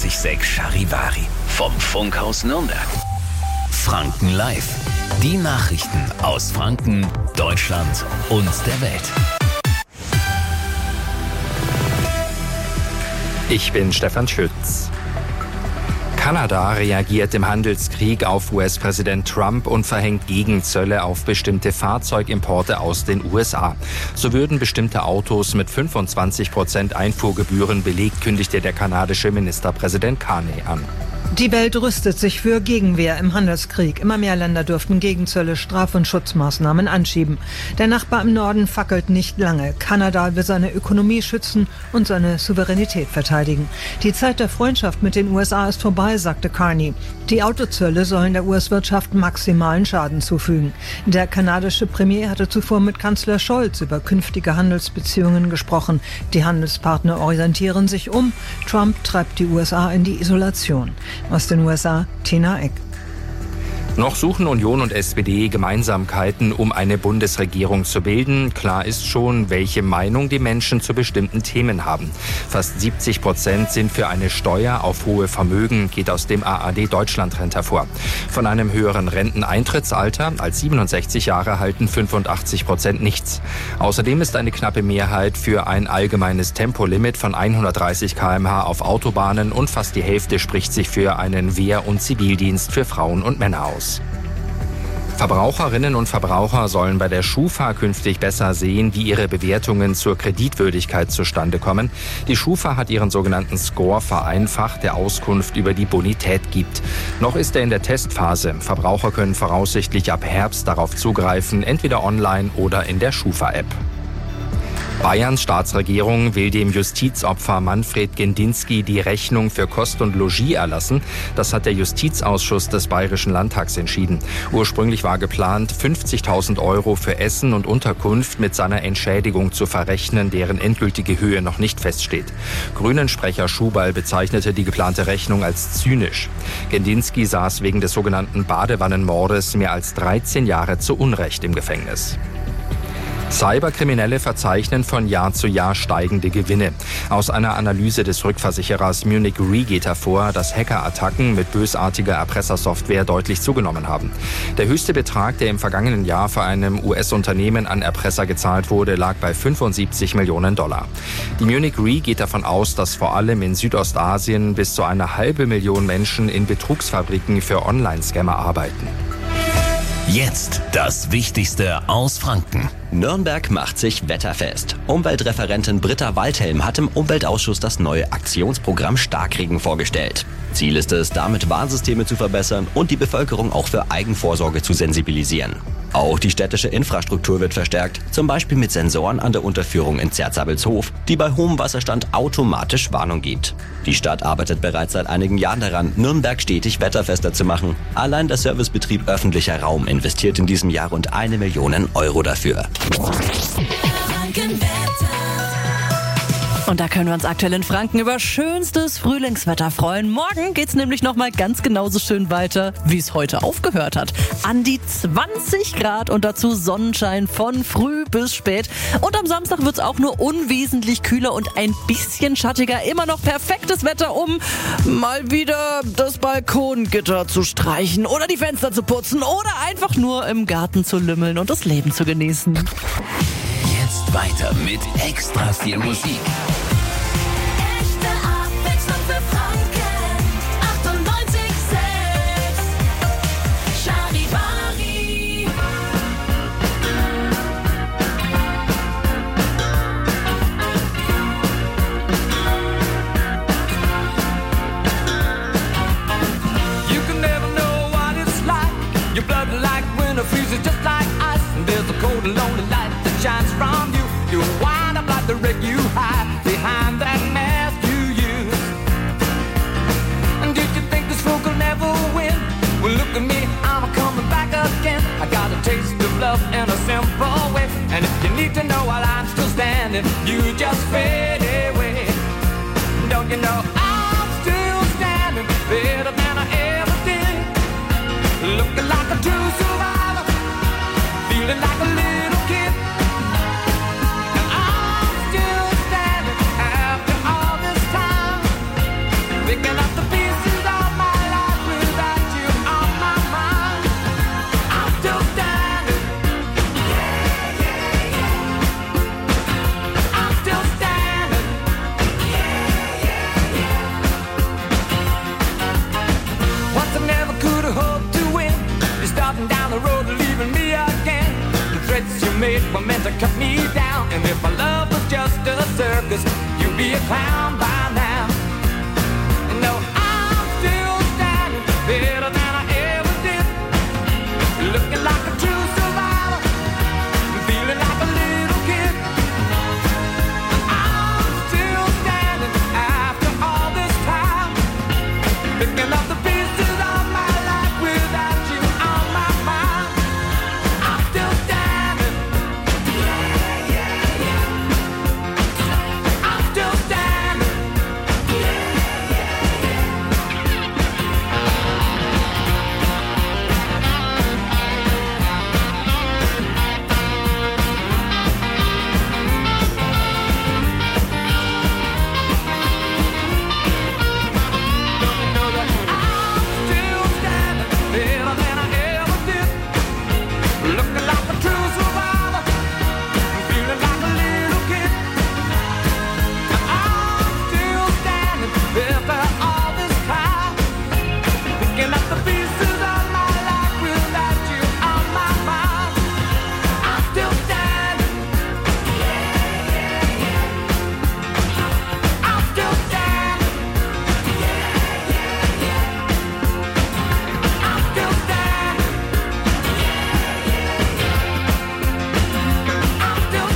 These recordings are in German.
94.6 Charivari. Vom Funkhaus Nürnberg. Franken Live. Die Nachrichten aus Franken, Deutschland und der Welt. Ich bin Stefan Schütz. Kanada reagiert im Handelskrieg auf US-Präsident Trump und verhängt Gegenzölle auf bestimmte Fahrzeugimporte aus den USA. So würden bestimmte Autos mit 25% Einfuhrgebühren belegt, kündigte der kanadische Ministerpräsident Carney an. Die Welt rüstet sich für Gegenwehr im Handelskrieg. Immer mehr Länder dürften Gegenzölle, Straf- und Schutzmaßnahmen anschieben. Der Nachbar im Norden fackelt nicht lange. Kanada will seine Ökonomie schützen und seine Souveränität verteidigen. Die Zeit der Freundschaft mit den USA ist vorbei, sagte Carney. Die Autozölle sollen der US-Wirtschaft maximalen Schaden zufügen. Der kanadische Premier hatte zuvor mit Kanzler Scholz über künftige Handelsbeziehungen gesprochen. Die Handelspartner orientieren sich um. Trump treibt die USA in die Isolation. Aus den USA, Tina Eck. Noch suchen Union und SPD Gemeinsamkeiten, um eine Bundesregierung zu bilden. Klar ist schon, welche Meinung die Menschen zu bestimmten Themen haben. Fast 70% sind für eine Steuer auf hohe Vermögen, geht aus dem ARD-Deutschland-Trend hervor. Von einem höheren Renteneintrittsalter als 67 Jahre halten 85% nichts. Außerdem ist eine knappe Mehrheit für ein allgemeines Tempolimit von 130 km/h auf Autobahnen und fast die Hälfte spricht sich für einen Wehr- und Zivildienst für Frauen und Männer aus. Verbraucherinnen und Verbraucher sollen bei der Schufa künftig besser sehen, wie ihre Bewertungen zur Kreditwürdigkeit zustande kommen. Die Schufa hat ihren sogenannten Score vereinfacht, der Auskunft über die Bonität gibt. Noch ist er in der Testphase. Verbraucher können voraussichtlich ab Herbst darauf zugreifen, entweder online oder in der Schufa-App. Bayerns Staatsregierung will dem Justizopfer Manfred Gendinski die Rechnung für Kost und Logis erlassen. Das hat der Justizausschuss des Bayerischen Landtags entschieden. Ursprünglich war geplant, 50.000 € für Essen und Unterkunft mit seiner Entschädigung zu verrechnen, deren endgültige Höhe noch nicht feststeht. Grünen-Sprecher Schubal bezeichnete die geplante Rechnung als zynisch. Gendinski saß wegen des sogenannten Badewannenmordes mehr als 13 Jahre zu Unrecht im Gefängnis. Cyberkriminelle verzeichnen von Jahr zu Jahr steigende Gewinne. Aus einer Analyse des Rückversicherers Munich Re geht hervor, dass Hackerattacken mit bösartiger Erpressersoftware deutlich zugenommen haben. Der höchste Betrag, der im vergangenen Jahr für einem US-Unternehmen an Erpresser gezahlt wurde, lag bei 75 Millionen $. Die Munich Re geht davon aus, dass vor allem in Südostasien bis zu 500.000 Menschen in Betrugsfabriken für Online-Scammer arbeiten. Jetzt das Wichtigste aus Franken. Nürnberg macht sich wetterfest. Umweltreferentin Britta Waldhelm hat im Umweltausschuss das neue Aktionsprogramm Starkregen vorgestellt. Ziel ist es, damit Warnsysteme zu verbessern und die Bevölkerung auch für Eigenvorsorge zu sensibilisieren. Auch die städtische Infrastruktur wird verstärkt, zum Beispiel mit Sensoren an der Unterführung in Zerzabelshof, die bei hohem Wasserstand automatisch Warnung gibt. Die Stadt arbeitet bereits seit einigen Jahren daran, Nürnberg stetig wetterfester zu machen. Allein der Servicebetrieb Öffentlicher Raum investiert in diesem Jahr rund 1 Million € dafür. Und da können wir uns aktuell in Franken über schönstes Frühlingswetter freuen. Morgen geht's nämlich nochmal ganz genauso schön weiter, wie es heute aufgehört hat. An die 20 Grad und dazu Sonnenschein von früh bis spät. Und am Samstag wird's auch nur unwesentlich kühler und ein bisschen schattiger. Immer noch perfektes Wetter, um mal wieder das Balkongitter zu streichen oder die Fenster zu putzen oder einfach nur im Garten zu lümmeln und das Leben zu genießen. Jetzt weiter mit extra viel Musik. Echte Abwechslung für Franken. 98.6 Charivari. You can never know what it's like. Your blood like winter freezes just like ice. And there's a cold and lonely light that shines from you. You wind up like the wreck you hide behind that mask you use. And did you think this fool could never win? Well, look at me, I'm coming back again. I got a taste of love in a simple way. And if you need to know while I'm still standing, you just fade away. Don't you know I'm still standing better than I ever did? Looking like a true survivor, feeling like a little kid. And I'm still standing after all this time, picking up the made were meant to cut me down. And if my love was just a circus, you'd be a clown by now. No, I'm still standing better than I ever did. Looking like a true survivor, feeling like a little kid. I'm still standing after all this time, picking up the pieces of my life without you on my mind. I'm still standing. I'm still standing. Know that I'm still standing better than I ever did. Looking like a true survivor, feeling like a little kid. I'm still standing after all this time, picking up the pieces of my life without you on my mind. I'm still standing. I'm still standing. I'm still standing. I'm still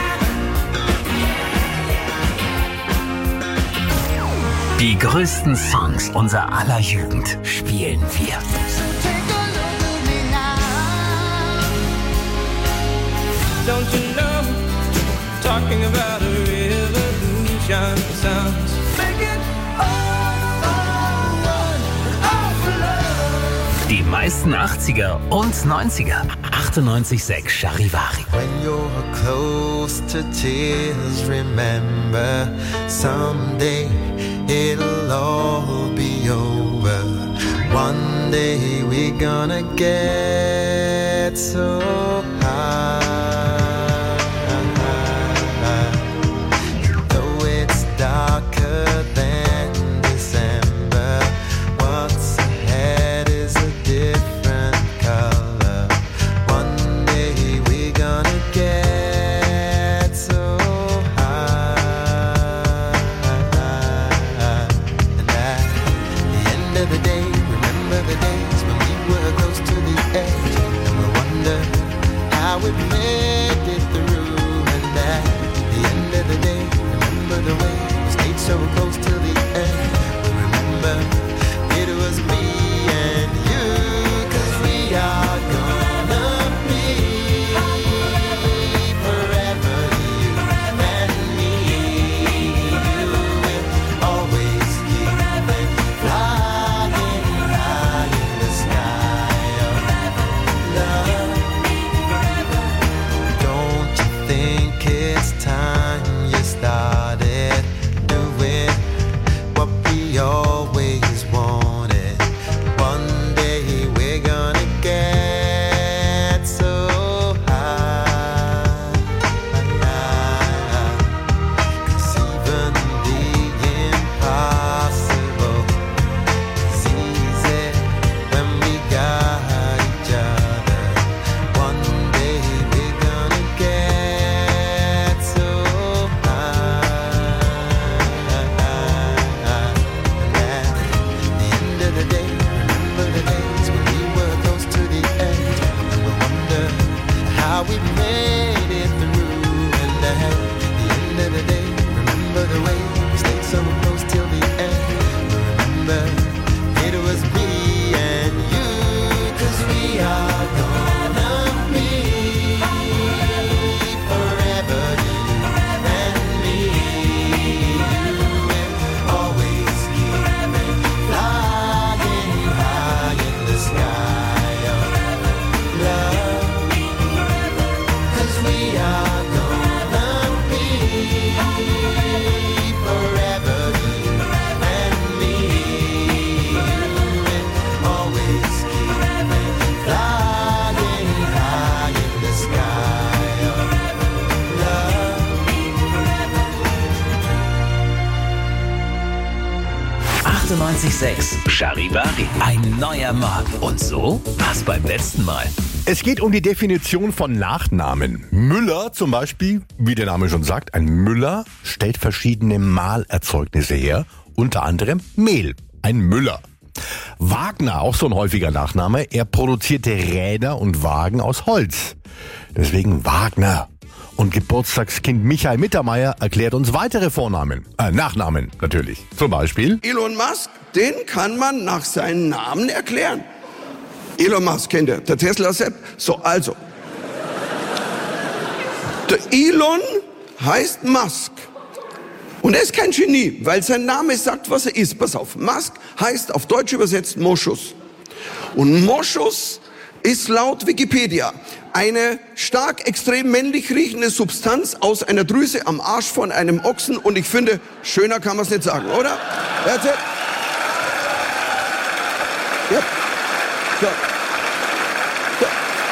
standing. Die größten Songs unserer aller Jugend spielen wir. Don't you know, talking about a revolution sounds. Make it all for love. Die meisten 80er und 90er. 98,6 Charivari. When you're close to tears, remember someday it'll all be over. One day we're gonna get so high. Though it's darker than December, what's ahead is a different color. One day we're gonna get so high. And at the end of the day, remember the days when we were close to the edge, and we wonder how we made it through. And at the end of the day, remember the way we stayed so close till the end. We remember it was me and you, 'cause we are gonna be forever, you and me. You will always keep flying high in the sky of love. Don't you think it's time you started doing what we always wanted? One day we're gonna get so high. 'Cause even the impossible is easy when we got each other. One day we're gonna get so high. And at the end of the day, remember the days when we were close to the edge, and we wonder how we made it through. And at the end of the day, remember the way we stayed so close till the end. We remember it was me and you, 'cause we are gonna be forever, you and me. You will always keep flying high in the sky of love. 'Cause we are gonna be forever, you and me. You will always keep flying high in the sky of love. 98,6 Charivari. Ein neuer Morgen. Und so war's beim letzten Mal. Es geht um die Definition von Nachnamen. Müller zum Beispiel, wie der Name schon sagt, ein Müller stellt verschiedene Mahlerzeugnisse her, unter anderem Mehl, ein Müller. Wagner, auch so ein häufiger Nachname, er produzierte Räder und Wagen aus Holz. Deswegen Wagner. Und Geburtstagskind Michael Mittermeier erklärt uns weitere Nachnamen natürlich. Zum Beispiel Elon Musk, den kann man nach seinen Namen erklären. Elon Musk kennt ihr, der Tesla-Sepp. So, also. Der Elon heißt Musk. Und er ist kein Genie, weil sein Name sagt, was er ist. Pass auf, Musk heißt auf Deutsch übersetzt Moschus. Und Moschus ist laut Wikipedia eine stark extrem männlich riechende Substanz aus einer Drüse am Arsch von einem Ochsen. Und ich finde, schöner kann man es nicht sagen, oder? That's it. Yep. So. So.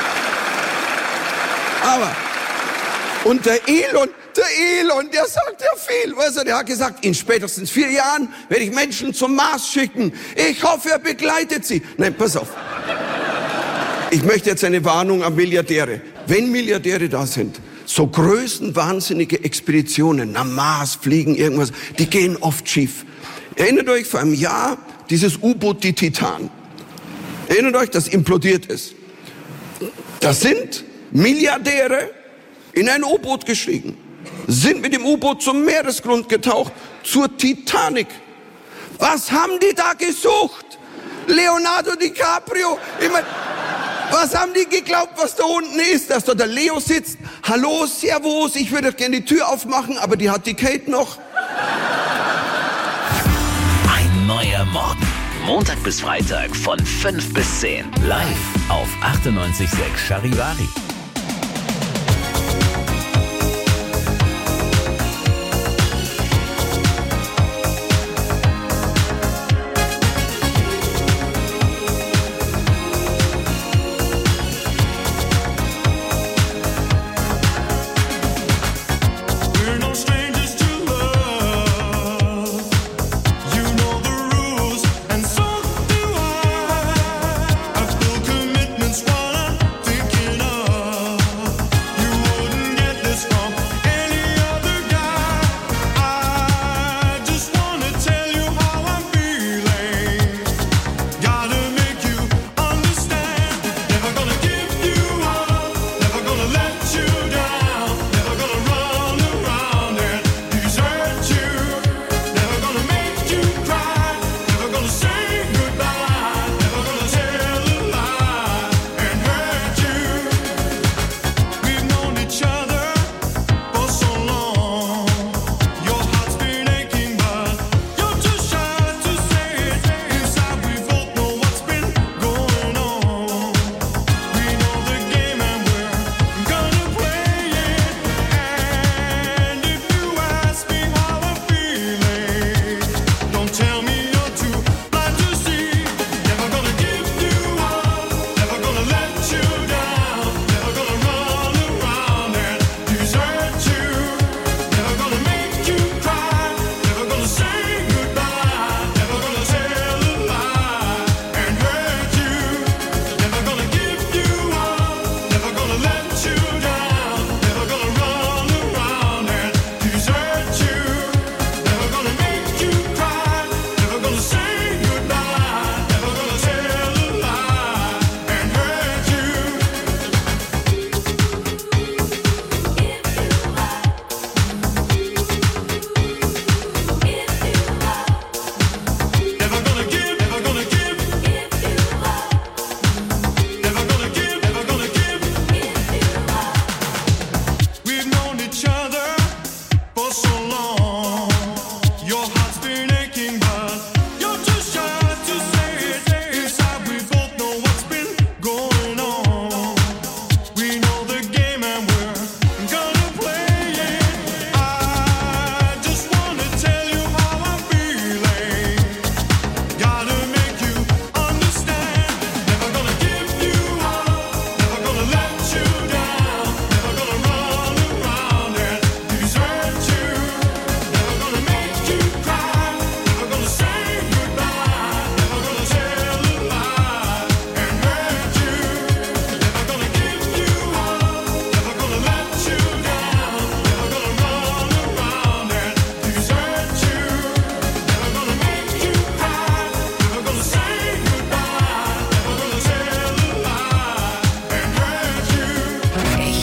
Aber, und der Elon, der sagt ja viel. Weißt du, der hat gesagt, in spätestens 4 Jahren werde ich Menschen zum Mars schicken. Ich hoffe, er begleitet sie. Nein, pass auf. Ich möchte jetzt eine Warnung an Milliardäre. Wenn Milliardäre da sind, so größenwahnsinnige Expeditionen, am Mars fliegen, irgendwas, die gehen oft schief. Erinnert euch vor einem Jahr, dieses U-Boot, die Titan. Erinnert euch, das implodiert ist. Da sind Milliardäre in ein U-Boot gestiegen, sind mit dem U-Boot zum Meeresgrund getaucht, zur Titanic. Was haben die da gesucht? Leonardo DiCaprio? Ich mein, was haben die geglaubt, was da unten ist? Dass da der Leo sitzt. Hallo, servus, ich würde gerne die Tür aufmachen, aber die hat die Kate noch. Ein neuer Morgen. Montag bis Freitag von 5 bis 10. Live auf 98.6 Charivari.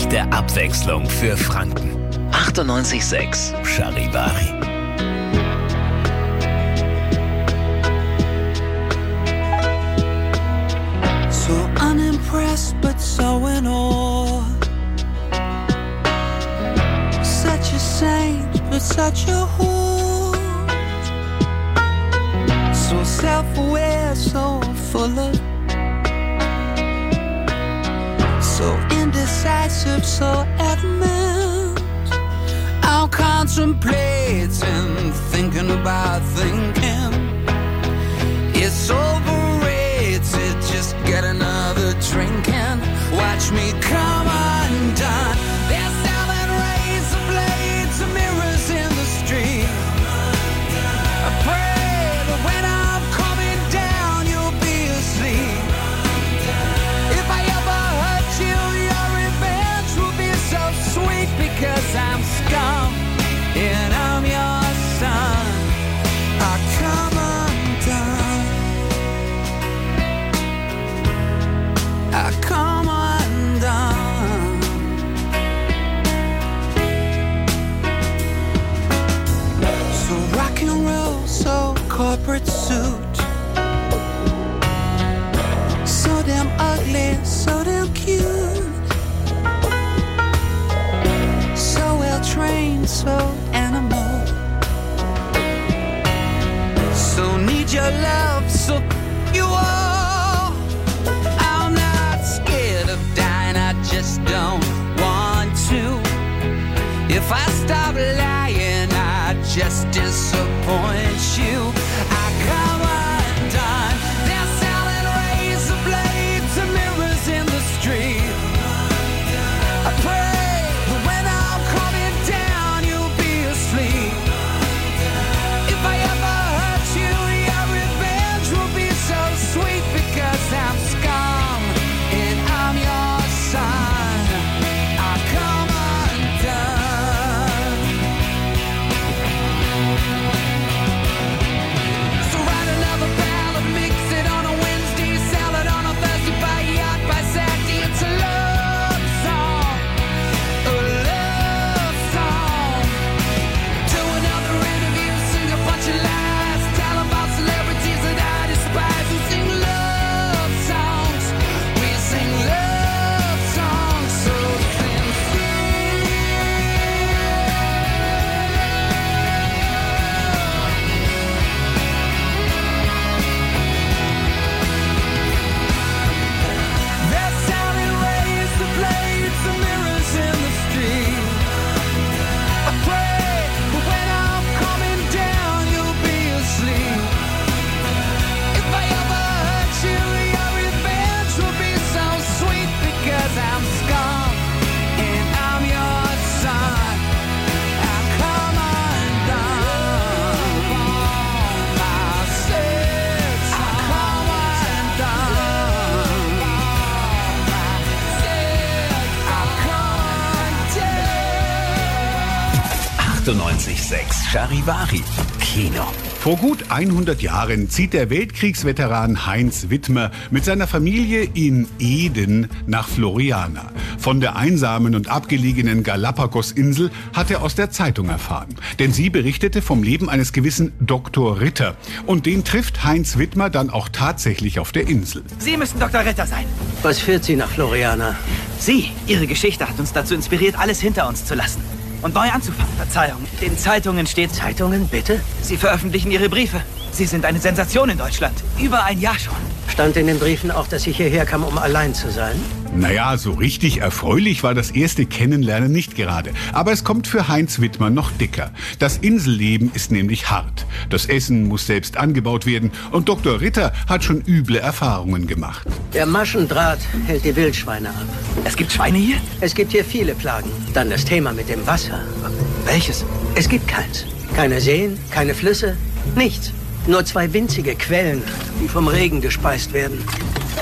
echte Abwechslung für Franken. 98.6 Charivari. So unimpressed but so in awe. Such a saint but such a whore. So self-aware, so full of, so indecisive, so adamant. I'm contemplating, thinking about thinking. It's overrated, just get another drink and watch me come undone. They're selling razor blades and mirrors in the street. I pray that when I'm coming down, you'll be asleep. If I ever hurt you, your revenge will be so sweet, because I'm scum and I'm your son. I come undone. I come undone. So rock and roll, so corporate suit. So damn ugly, so damn cute. So well trained, so animal. So need your love, so you are. I'm not scared of dying, I just don't want to. If I stop lying, I just disappoint you. I come undone. They're selling razor blades and mirrors in the street. I pray that when I'm coming down, you'll be asleep. If I ever hurt you, your revenge will be so sweet, because I'm scum and I'm your son. I come undone. So write another ballad, mix it on a Wednesday, sell it on a Thursday, buy a yacht by Saturday. It's a love song, a love song. Do another interview, sing a bunch of lies, tell about celebrities that I despise, and sing love songs. We sing love songs so sincere. 98.6 Charivari. Kino. Vor gut 100 Jahren zieht der Weltkriegsveteran Heinz Wittmer mit seiner Familie in Eden nach Floriana. Von der einsamen und abgelegenen Galapagos-Insel hat er aus der Zeitung erfahren. Denn sie berichtete vom Leben eines gewissen Dr. Ritter. Und den trifft Heinz Wittmer dann auch tatsächlich auf der Insel. Sie müssen Dr. Ritter sein. Was führt Sie nach Floriana? Sie, Ihre Geschichte hat uns dazu inspiriert, alles hinter uns zu lassen und neu anzufangen. Verzeihung, in Zeitungen steht... Zeitungen, bitte? Sie veröffentlichen Ihre Briefe. Sie sind eine Sensation in Deutschland. Über ein Jahr schon. Stand in den Briefen auch, dass ich hierher kam, um allein zu sein? Naja, so richtig erfreulich war das erste Kennenlernen nicht gerade. Aber es kommt für Heinz Wittmer noch dicker. Das Inselleben ist nämlich hart. Das Essen muss selbst angebaut werden und Dr. Ritter hat schon üble Erfahrungen gemacht. Der Maschendraht hält die Wildschweine ab. Es gibt Schweine hier? Es gibt hier viele Plagen. Dann das Thema mit dem Wasser. Welches? Es gibt keins. Keine Seen, keine Flüsse, nichts. Nur 2 winzige Quellen, die vom Regen gespeist werden.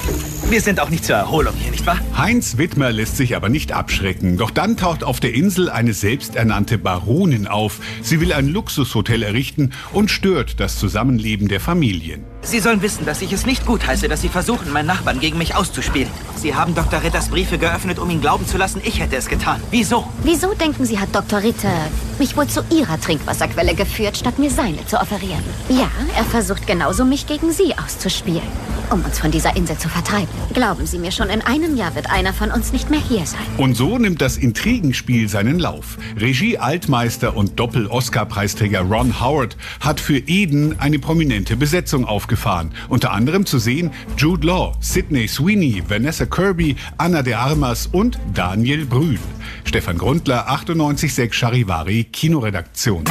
Wir sind auch nicht zur Erholung hier, nicht wahr? Heinz Widmer lässt sich aber nicht abschrecken. Doch dann taucht auf der Insel eine selbsternannte Baronin auf. Sie will ein Luxushotel errichten und stört das Zusammenleben der Familien. Sie sollen wissen, dass ich es nicht gutheiße, dass Sie versuchen, meinen Nachbarn gegen mich auszuspielen. Sie haben Dr. Ritters Briefe geöffnet, um ihn glauben zu lassen, ich hätte es getan. Wieso? Wieso denken Sie, hat Dr. Ritter mich wohl zu Ihrer Trinkwasserquelle geführt, statt mir seine zu offerieren? Ja, er versucht genauso, mich gegen Sie auszuspielen, um uns von dieser Insel zu vertreiben. Glauben Sie mir, schon in einem Jahr wird einer von uns nicht mehr hier sein. Und so nimmt das Intrigenspiel seinen Lauf. Regie-Altmeister und Doppel-Oscar-Preisträger Ron Howard hat für Eden eine prominente Besetzung aufgefahren. Unter anderem zu sehen Jude Law, Sydney Sweeney, Vanessa Kirby, Ana de Armas und Daniel Brühl. Stefan Grundler, 98.6 Charivari, Kinoredaktion.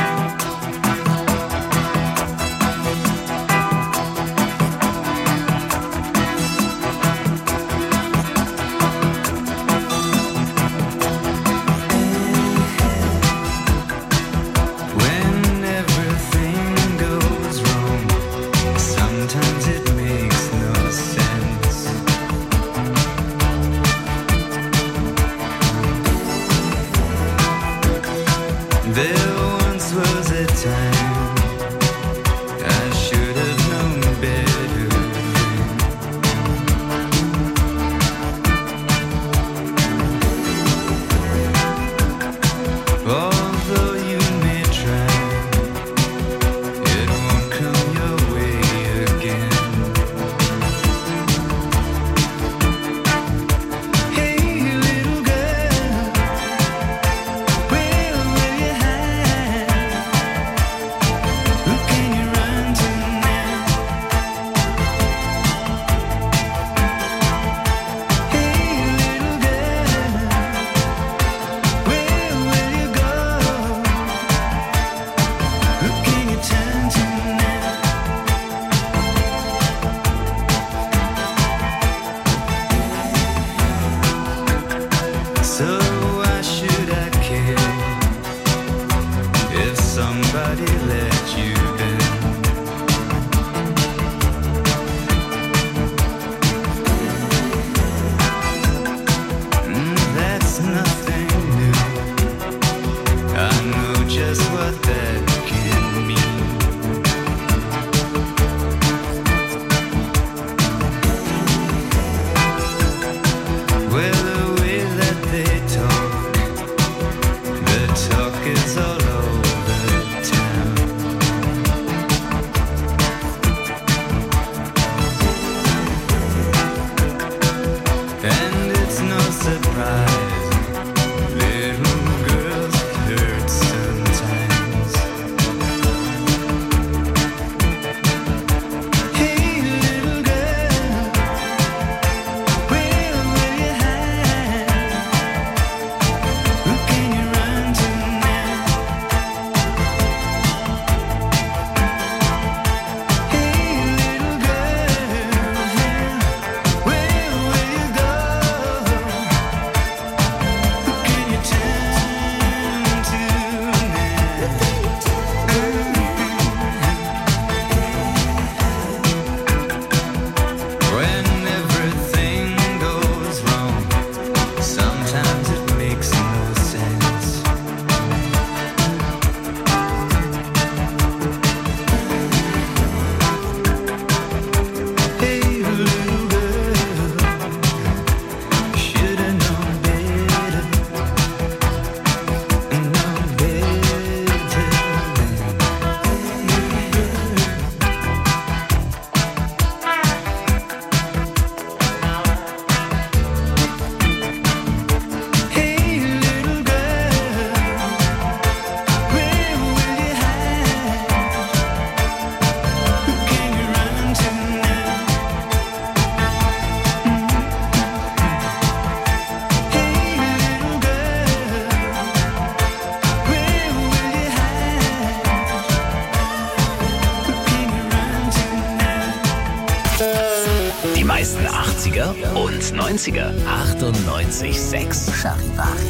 Die meisten 80er und 90er. 98.6 Charivari.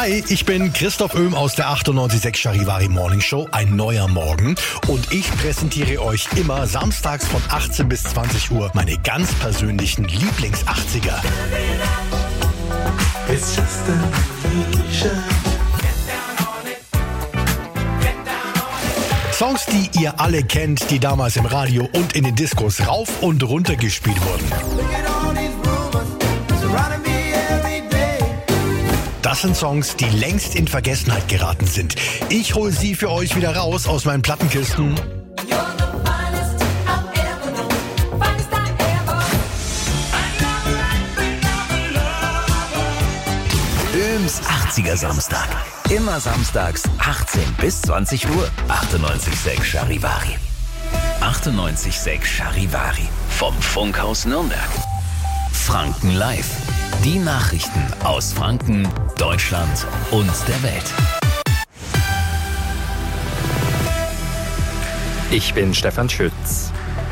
Hi, ich bin Christoph Oehm aus der 98.6 Charivari Morning Show, ein neuer Morgen. Und ich präsentiere euch immer samstags von 18 bis 20 Uhr meine ganz persönlichen Lieblings-80er. It's just an illusion. Songs, die ihr alle kennt, die damals im Radio und in den Diskos rauf und runter gespielt wurden. Das sind Songs, die längst in Vergessenheit geraten sind. Ich hole sie für euch wieder raus aus meinen Plattenkisten. Öhms 80er Samstag. Immer samstags 18 bis 20 Uhr. 98.6 Charivari. 98.6 Charivari. Vom Funkhaus Nürnberg. Franken Live. Die Nachrichten aus Franken, Deutschland und der Welt. Ich bin Stefan Schütz.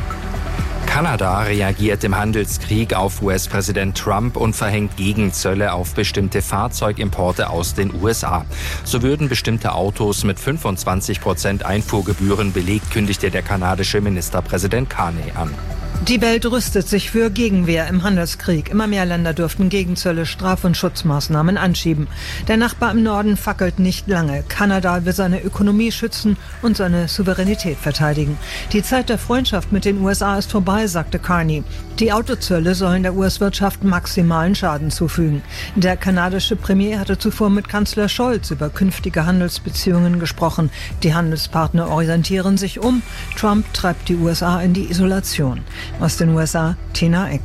Kanada reagiert im Handelskrieg auf US-Präsident Trump und verhängt Gegenzölle auf bestimmte Fahrzeugimporte aus den USA. So würden bestimmte Autos mit 25% Einfuhrgebühren belegt, kündigte der kanadische Ministerpräsident Carney an. Die Welt rüstet sich für Gegenwehr im Handelskrieg. Immer mehr Länder dürften Gegenzölle, Straf- und Schutzmaßnahmen anschieben. Der Nachbar im Norden fackelt nicht lange. Kanada will seine Ökonomie schützen und seine Souveränität verteidigen. Die Zeit der Freundschaft mit den USA ist vorbei, sagte Carney. Die Autozölle sollen der US-Wirtschaft maximalen Schaden zufügen. Der kanadische Premier hatte zuvor mit Kanzler Scholz über künftige Handelsbeziehungen gesprochen. Die Handelspartner orientieren sich um. Trump treibt die USA in die Isolation. Aus den USA, Tina Eck.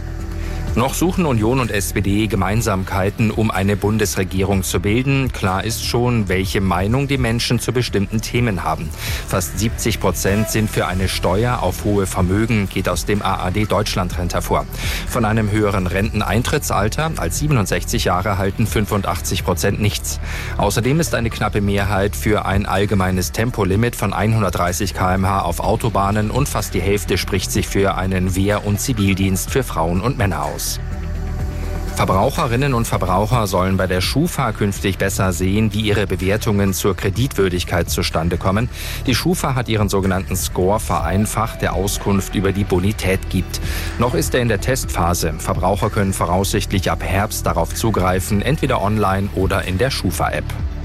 Noch suchen Union und SPD Gemeinsamkeiten, um eine Bundesregierung zu bilden. Klar ist schon, welche Meinung die Menschen zu bestimmten Themen haben. Fast 70% sind für eine Steuer auf hohe Vermögen, geht aus dem AAD Deutschland-Trend hervor. Von einem höheren Renteneintrittsalter als 67 Jahre halten 85% nichts. Außerdem ist eine knappe Mehrheit für ein allgemeines Tempolimit von 130 km/h auf Autobahnen und fast die Hälfte spricht sich für einen Wehr- und Zivildienst für Frauen und Männer aus. Verbraucherinnen und Verbraucher sollen bei der Schufa künftig besser sehen, wie ihre Bewertungen zur Kreditwürdigkeit zustande kommen. Die Schufa hat ihren sogenannten Score vereinfacht, der Auskunft über die Bonität gibt. Noch ist er in der Testphase. Verbraucher können voraussichtlich ab Herbst darauf zugreifen, entweder online oder in der Schufa-App.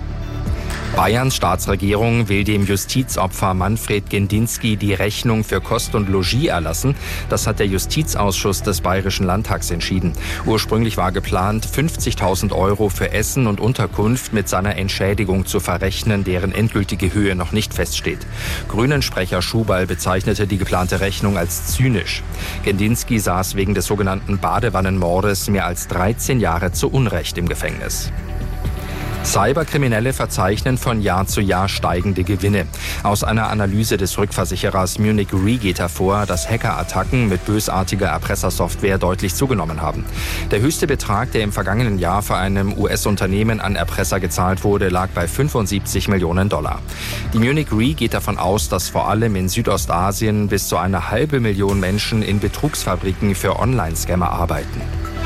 Bayerns Staatsregierung will dem Justizopfer Manfred Gendinski die Rechnung für Kost und Logis erlassen. Das hat der Justizausschuss des Bayerischen Landtags entschieden. Ursprünglich war geplant, 50.000 € für Essen und Unterkunft mit seiner Entschädigung zu verrechnen, deren endgültige Höhe noch nicht feststeht. Grünen-Sprecher Schubal bezeichnete die geplante Rechnung als zynisch. Gendinski saß wegen des sogenannten Badewannenmordes mehr als 13 Jahre zu Unrecht im Gefängnis. Cyberkriminelle verzeichnen von Jahr zu Jahr steigende Gewinne. Aus einer Analyse des Rückversicherers Munich Re geht hervor, dass Hackerattacken mit bösartiger Erpressersoftware deutlich zugenommen haben. Der höchste Betrag, der im vergangenen Jahr für einem US-Unternehmen an Erpresser gezahlt wurde, lag bei $75 Millionen. Die Munich Re geht davon aus, dass vor allem in Südostasien bis zu 500.000 Menschen in Betrugsfabriken für Online-Scammer arbeiten.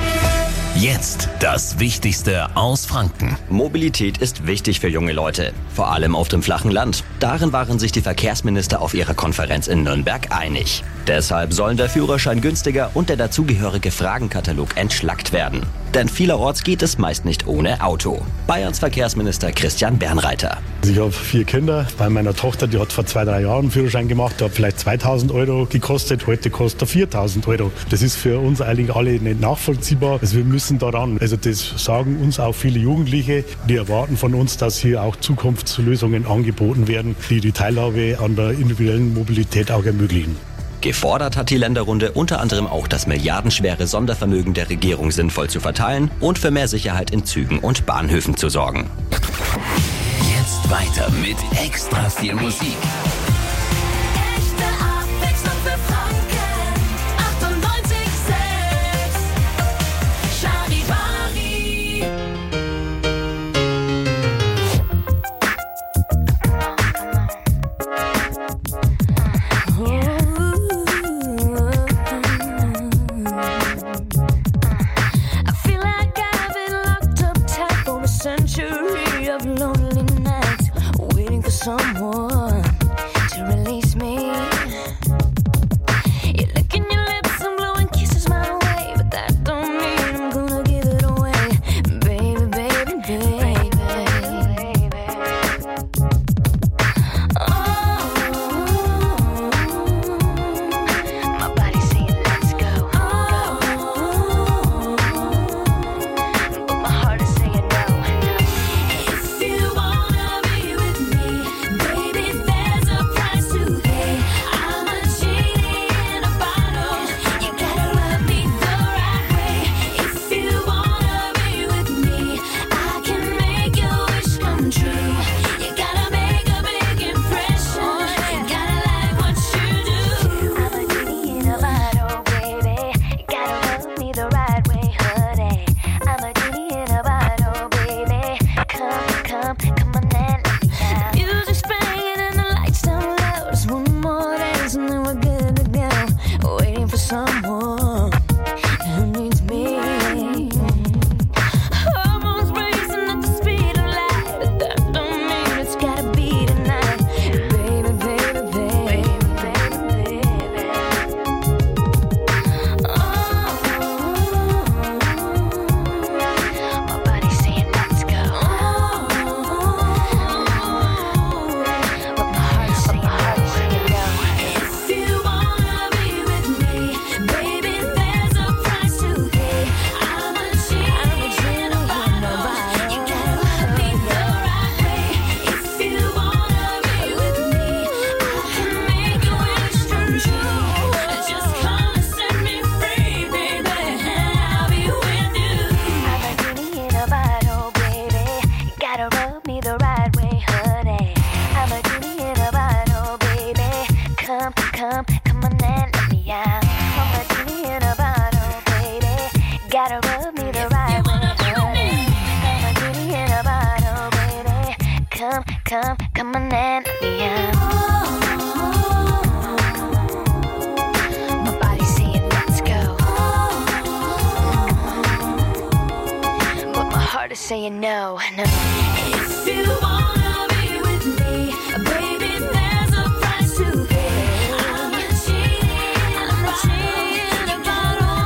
Jetzt das Wichtigste aus Franken. Mobilität ist wichtig für junge Leute, vor allem auf dem flachen Land. Darin waren sich die Verkehrsminister auf ihrer Konferenz in Nürnberg einig. Deshalb sollen der Führerschein günstiger und der dazugehörige Fragenkatalog entschlackt werden. Denn vielerorts geht es meist nicht ohne Auto. Bayerns Verkehrsminister Christian Bernreiter. Ich habe 4 Kinder. Bei meiner Tochter, die hat vor 2-3 Jahren einen Führerschein gemacht, der hat vielleicht 2.000 € gekostet, heute kostet er 4.000 €. Das ist für uns eigentlich alle nicht nachvollziehbar. Also wir müssen daran. Also das sagen uns auch viele Jugendliche, die erwarten von uns, dass hier auch Zukunftslösungen angeboten werden, die die Teilhabe an der individuellen Mobilität auch ermöglichen. Gefordert hat die Länderrunde unter anderem auch, das milliardenschwere Sondervermögen der Regierung sinnvoll zu verteilen und für mehr Sicherheit in Zügen und Bahnhöfen zu sorgen. Jetzt weiter mit extra viel Musik. Echte Abwechslung für Franken. 98.6 Charivari. I feel like I've been locked up tight for a century. someone to release me. You're licking your lips and blowing kisses my way, but that don't mean I'm gonna give it away, baby, baby, baby. Oh, my body's saying let's go, but my heart is saying no. If you wanna be with me, baby, there's a price to pay. I'm a genie in a bottle. You gotta rub me the right way. If you wanna be with me, I can make your wish come true. You gotta make a big impression. Gotta like what you do. I'm a genie in a bottle, baby. You gotta rub me the right way, honey. I'm a genie in a bottle, baby. Come on and let me out. Music's playing and the lights down low. Just one more dance and then we're good to go. Waiting for someone who needs me. Hormones racing at the speed of light, but that don't mean it's gotta be tonight, baby, baby, baby, baby, baby. Oh, my body's saying let's go, but my heart's saying no. If you wanna be with me, baby, there's a price to pay. I'm a genie in a bottle. You gotta love me the right way. If you wanna be with me, I can make your wish come true. Just come and set me free, baby, and I'll be with you. I'm a genie in a bottle, baby. You gotta rub me the right way, honey. I'm a genie in a bottle, baby. Come on and let me out. I'm a genie in a bottle, baby. Gotta rub me the right way, honey. I'm a genie in a bottle, baby. Come on and let me out. My body's saying let's go, but my heart is saying no. If you wanna be with me, baby, there's a price to pay. I'm a genie in a bottle.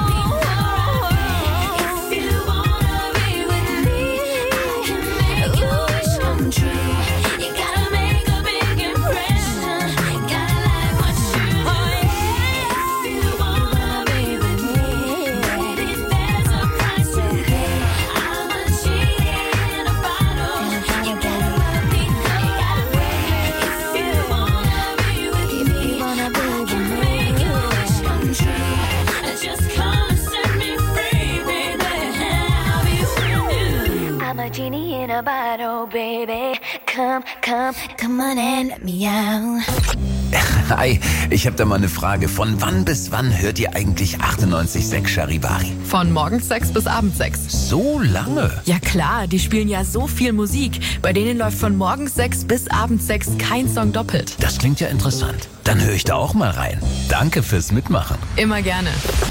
If you wanna be with me, I can make your wish come true. You gotta make a big impression. Gotta like what you do. If you wanna be with me, baby, there's a price to pay. I'm a genie in a bottle. You gotta rub me the right way. If you wanna be with me, I can make your wish come true. Just come and set me free, baby, and I'll be with you. I'm a genie in a bottle, baby. Come on and let me out. Hi, ich habe da mal eine Frage. Von wann bis wann hört ihr eigentlich 98.6 Charivari? Von morgens 6 bis abends 6. So lange? Ja klar, die spielen ja so viel Musik. Bei denen läuft von morgens 6 bis abends 6 kein Song doppelt. Das klingt ja interessant. Dann höre ich da auch mal rein. Danke fürs Mitmachen. Immer gerne.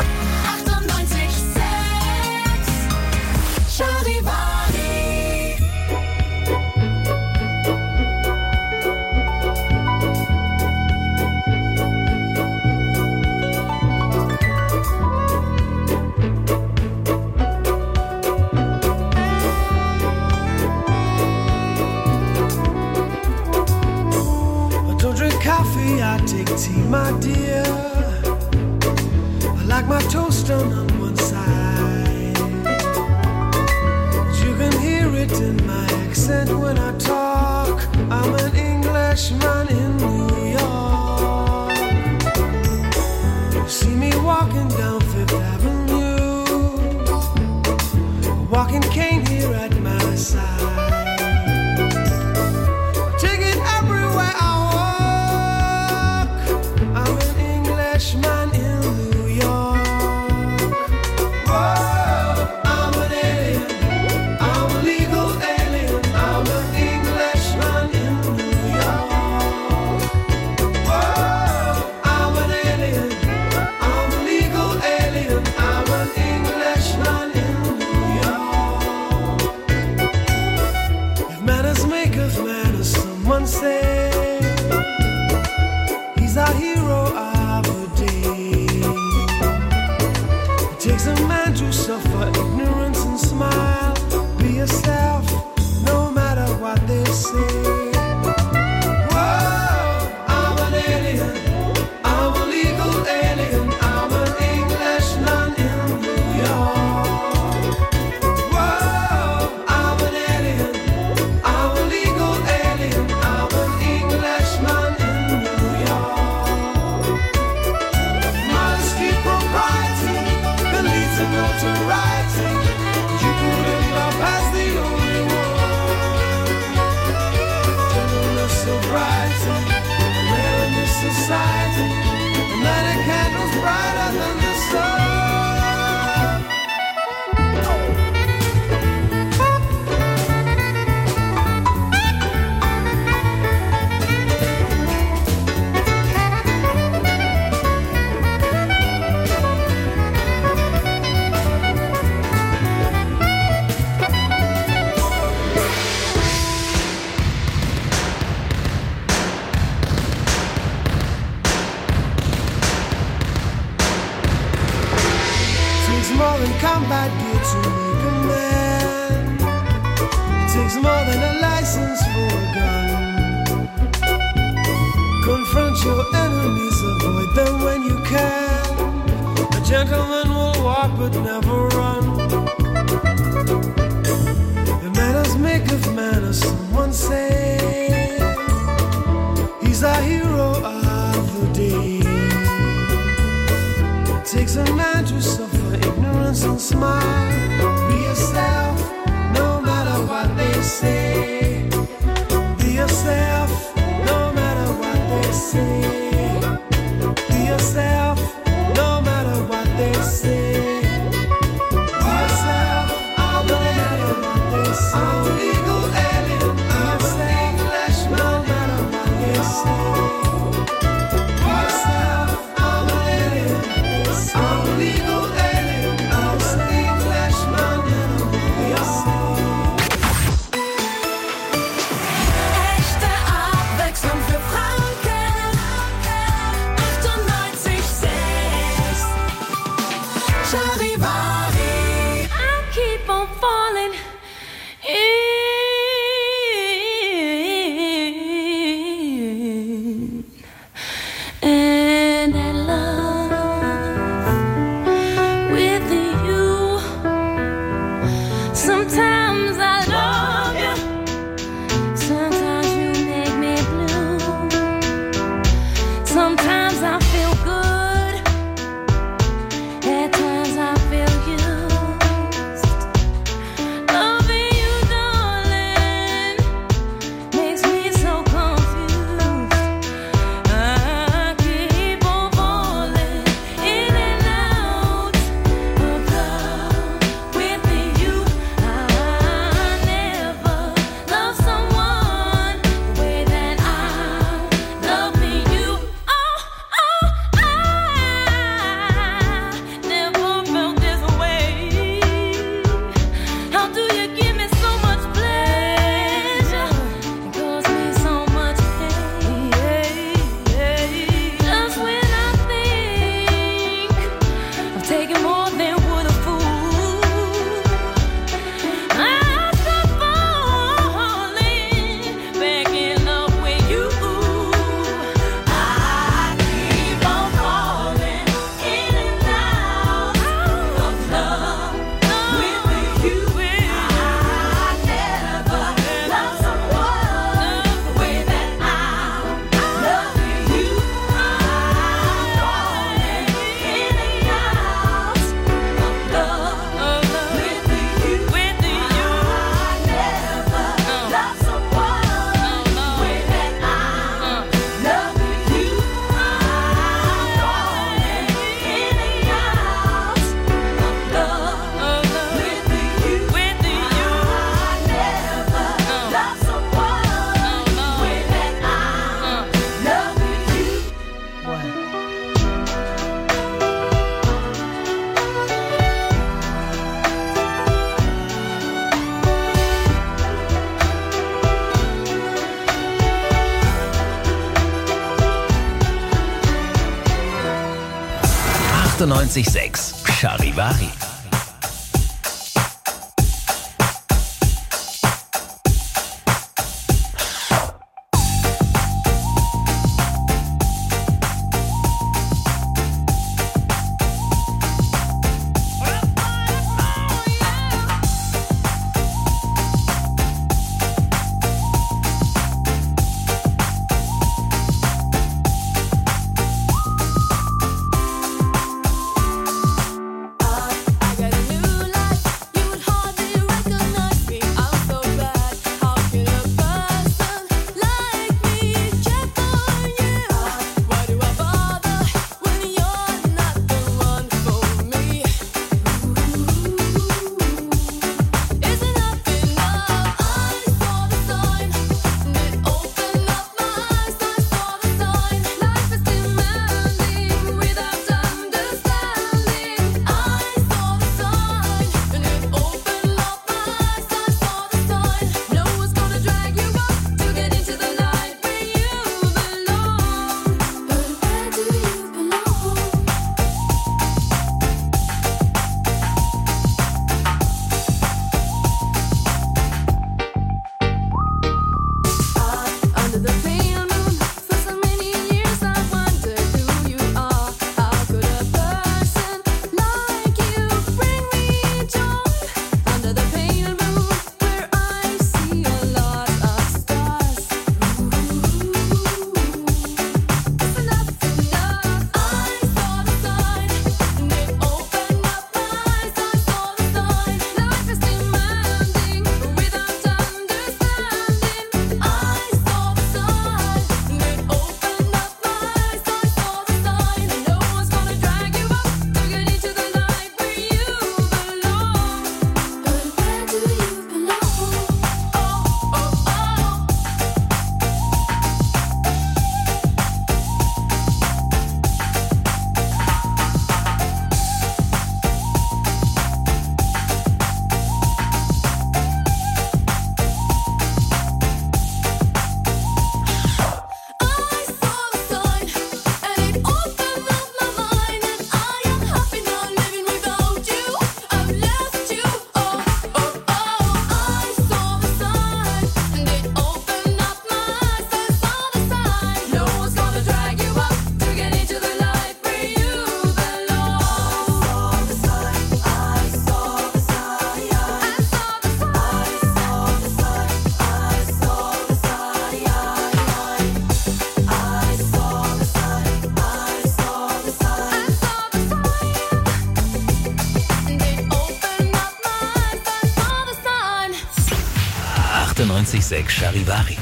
98.6 Charivari. I don't drink coffee, I take tea, my dear. I like my toast done on one side. You can hear it in my accent when I talk. I'm an Englishman in New York. You see me walking down Fifth Avenue, a walking cane here at my side. Take it everywhere I walk. I'm an Englishman in New York. Whoa, I'm an alien. I'm a legal alien. takes more than a license for a gun. Confront your enemies, avoid them when you can. A gentleman will walk but never run. The manners make of manners, someone say. He's a hero of the day. It takes a man to suffer ignorance and smile. Be yourself, no matter what they say. Be yourself, no matter what they say. Be yourself, no matter what they say. Be yourself, no matter what they say. I'm a legal alien, I'm an Englishman, no matter what they say. Be yourself, I'm an alien, I'm a legal alien, I'm an Englishman, no matter what they say. Echte Abwechslung für Franken. 98,6. Charivari. I keep on falling in. And I love with you. Sometimes I love you. Sometimes you make me blue. Sometimes I feel good. At times I feel used. Loving you, darling, makes me so confused. I keep on falling in and out of love with you. I never love someone the way that I'm loving you. Oh, I never felt this way. How do you give me so much pleasure and cause me so much pain? Just when I think I'm taking more than would a fool, I start falling back in love with you. I keep on falling in and out of love with you. I never love someone the way that I'm loving you. I'm falling in and out of love with you. I never love someone the way that I'm loving you. I'm falling in and out of love with you. I never love someone the way that I'm loving you. Sechs Charivari. 98.6 Charivari.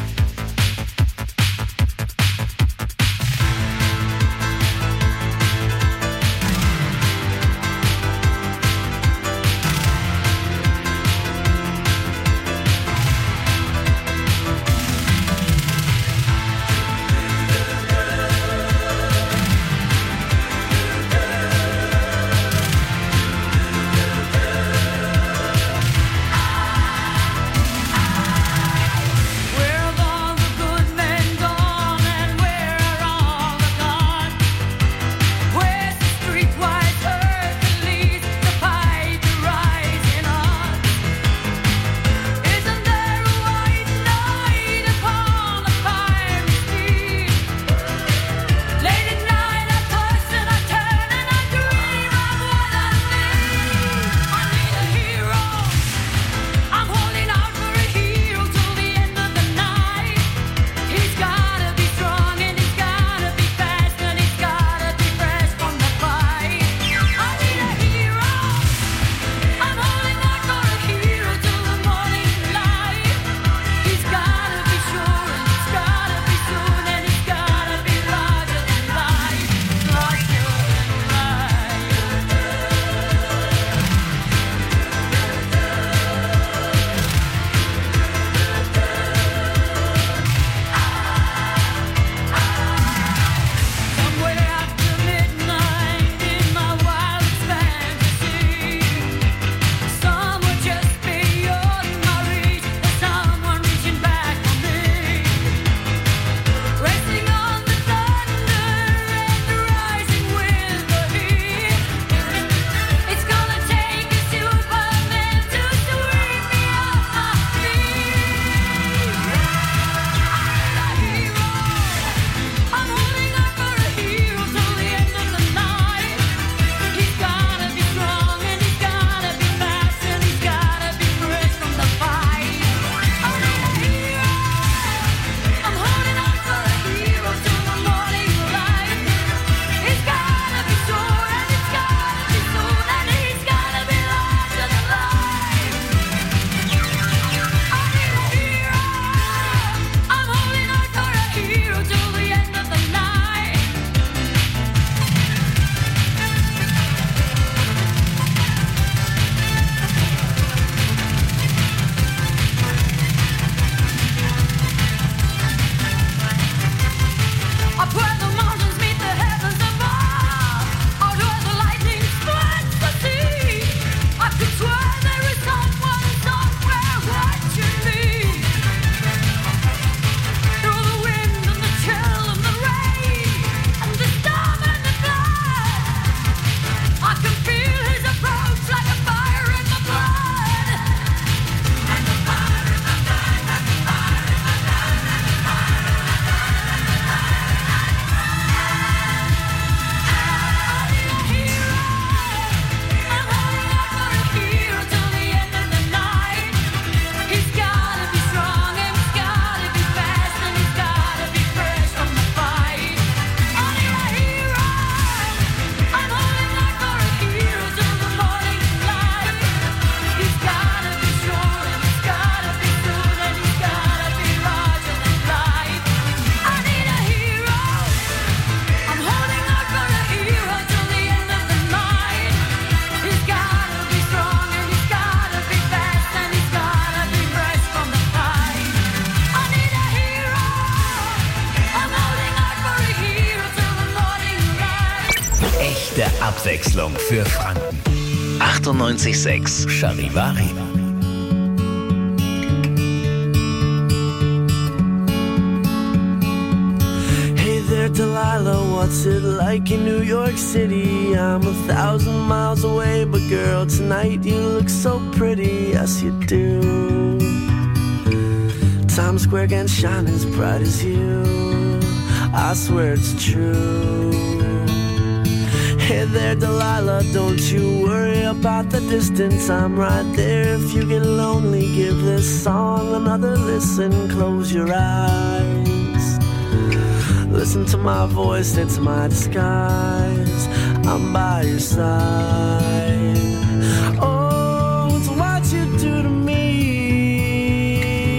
Echte Abwechslung für Franken. 98.6 Charivari. Hey there, Delilah, what's it like in New York City? I'm 1,000 miles away, but girl, tonight you look so pretty, yes you do. Times Square can shine as bright as you, I swear it's true. Hey there, Delilah, don't you worry about the distance, I'm right there. If you get lonely, give this song another listen, close your eyes. Listen to my voice, it's my disguise, I'm by your side. Oh, it's what you do to me.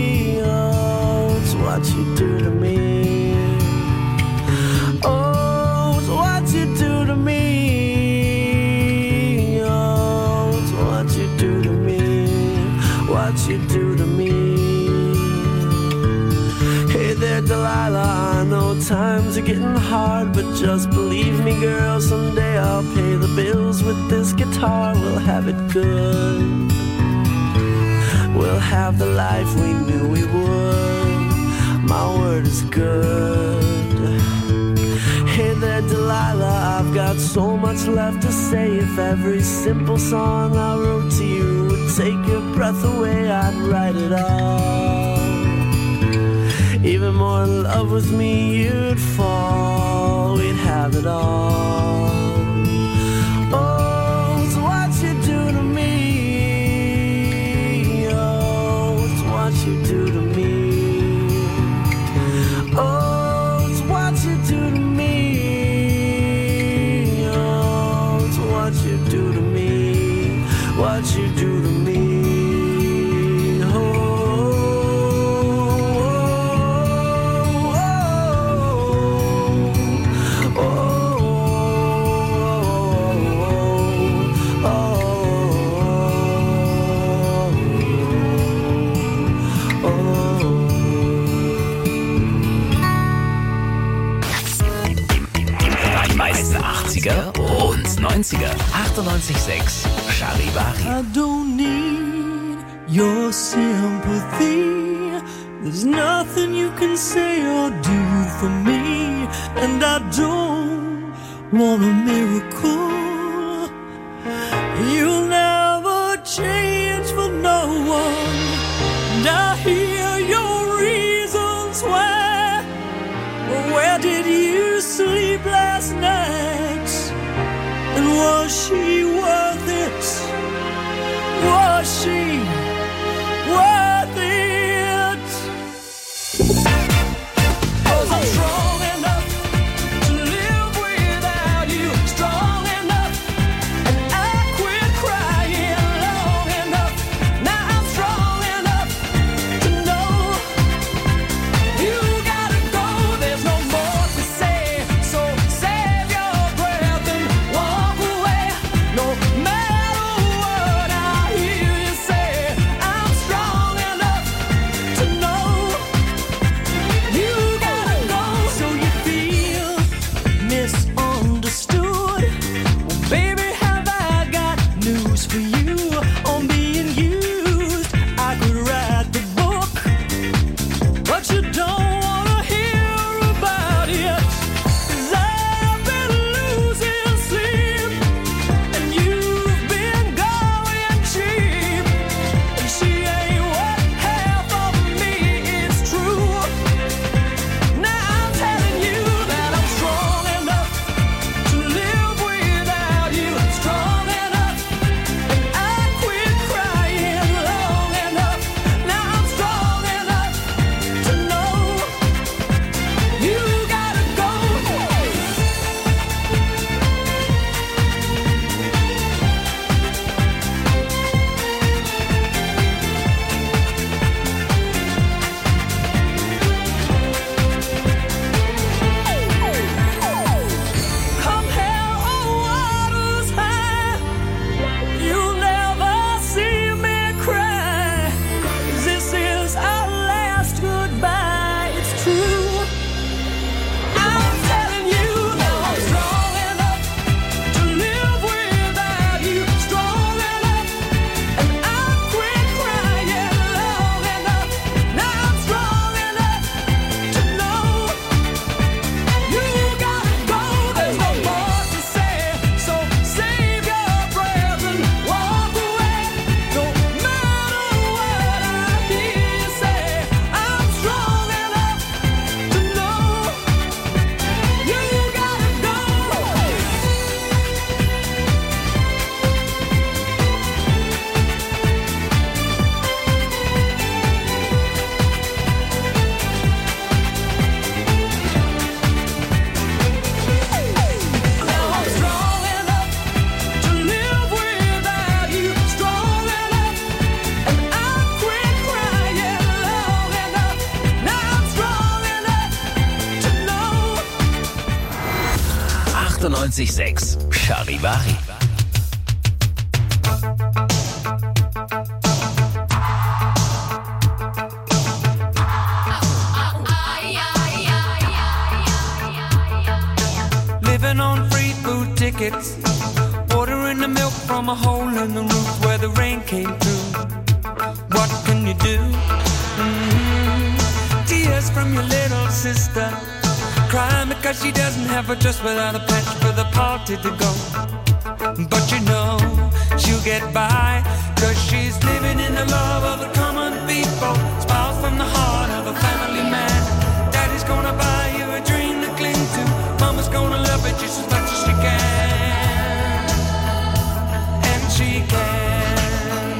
Delilah, I know times are getting hard, but just believe me, girl, someday I'll pay the bills with this guitar. We'll have it good. We'll have the life we knew we would. My word is good. Hey there, Delilah, I've got so much left to say. If every simple song I wrote to you would take your breath away, I'd write it all. Even more in love with me, you'd fall. We'd have it all. Oh, it's what you do to me. Oh, it's what you do to me. Oh, it's what you do to me. Oh, it's what you do to me. What you do to me. Und 90er, 98,6 Charivari. I don't need your sympathy. There's nothing you can say or do for me. And I don't want a miracle. You'll never change for no one. And I hear your reasons why. Where did you sleep last night? And was she worth it? Was she worth it? 'Cause I'm strong enough to live without you. Strong enough, and I quit crying long enough. Now I'm strong enough to know you gotta go. There's no more to say, so save your breath and walk away. No matter what I hear you say, I'm strong enough to know you gotta go. So you feel misunderstood? Well, baby, have I got news for you on being used? I could write the book, but you don't wanna hear about it. 'Cause I've been losing sleep, and you've been going cheap. And she ain't what half of me is true. Now I'm telling you that I'm strong enough to live without you. Strong enough, and I quit crying long enough. Now I'm strong enough to know you gotta go. Come hell or water's high, you'll never see me cry. 'Cause this is our last goodbye, it's true. I'm telling you that I'm strong enough to live without you. Strong enough, and I quit crying long enough. Now I'm strong enough to know you gotta go. There's no more to say, so save your breath and walk away. No matter what I hear you say, I'm strong enough to know you gotta go. Now I'm strong enough to live without you. Strong enough, and I quit crying long enough. Now I'm strong enough to know. 98,6 Charivari. Ay, ay, tickets, ordering the milk from a hole in the roof where the rain came through. What can you do? Tears from your little sister, crying because she doesn't have a dress without a patch for the party to go. But you know she'll get by, cause she's living in the love of the common people. Smiles from the heart of a family man. Daddy's gonna buy you a dream to cling to. Mama's gonna love it just as much as she can. And she can.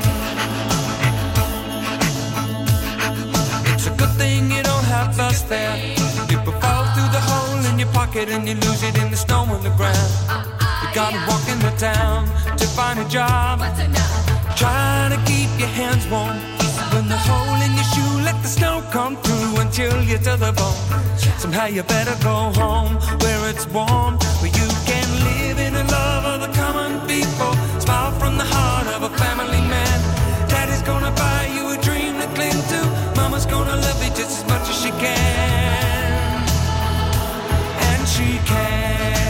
It's a good thing you don't have us there. People fall through the hole in your pocket and you lose it in the snow on the ground. You gotta walk into town to find a job, trying to keep your hands warm. When the hole in your shoe, let the snow come through and chill you to the bone. Somehow you better go home where it's warm, where you can live in the love of the common people. Smile from the heart of a family man. Daddy's gonna buy you a dream to cling to. Mama's gonna love you just as much as she can. And she can.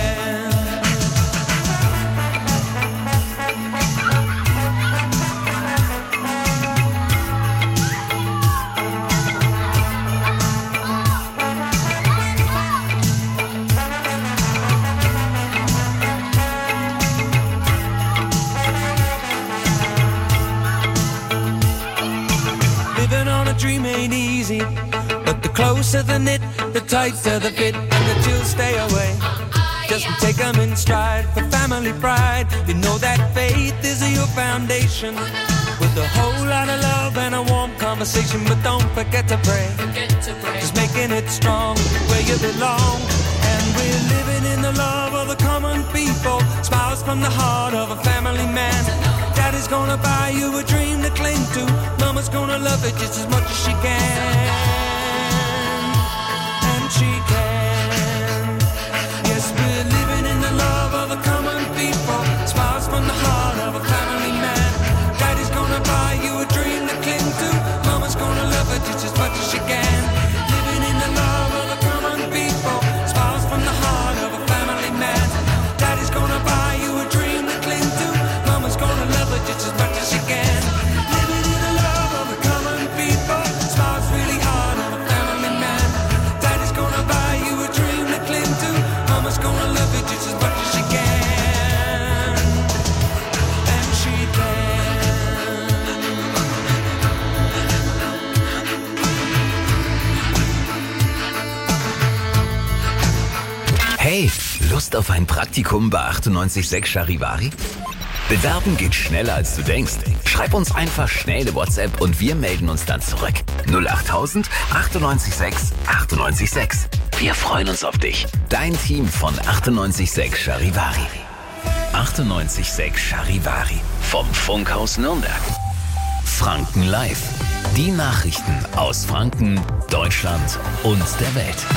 Dream ain't easy, but the closer the knit, the tighter the fit, and the chills stay away. Just take them in stride for family pride. You know that faith is your foundation, with a whole lot of love and a warm conversation. But don't forget to pray, just making it strong where you belong. And we're living in the love of the common people. Smiles from the heart of a family man. Daddy's gonna buy you a dream to cling to. Mama's gonna love it just as much as she can. And she can. Yes, we're living in the love of the common people. Smiles from the heart of a family man. Daddy's gonna buy you a dream to cling to. Mama's gonna love it just as much as she can. Living in the love of the common people. Smiles from the heart of a family man. Daddy's gonna buy you a dream to cling to. Mama's gonna love it just as much as she can. Living in the love of the common people. Smiles really hard on a family man. Daddy's gonna buy you a dream to cling to. Mama's gonna love it just as much as she can. And she Hey, Lust auf ein Praktikum bei 98.6 Charivari? Bewerben geht schneller als du denkst. Schreib uns einfach schnell eine WhatsApp und wir melden uns dann zurück. 08000 98.6 98.6. Wir freuen uns auf dich. Dein Team von 98.6 Charivari. 98.6 Charivari. Vom Funkhaus Nürnberg. Franken Live. Die Nachrichten aus Franken, Deutschland und der Welt.